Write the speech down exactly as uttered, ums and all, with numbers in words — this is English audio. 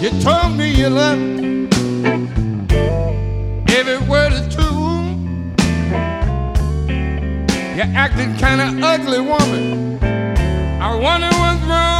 You told me you loved me. Every word is true. You acted kind of ugly, woman. I wonder what's wrong.